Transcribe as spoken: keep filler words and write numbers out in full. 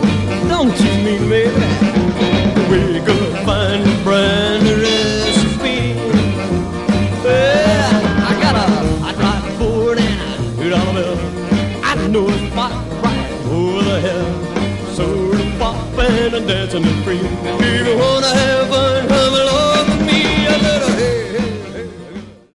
Don't you mean, baby, we could find a brand new recipe? Well, I got a hot rod Ford and a two dollar bill. I know a spot right over the hill. So to pop and a dancing and free. If you wanna have fun,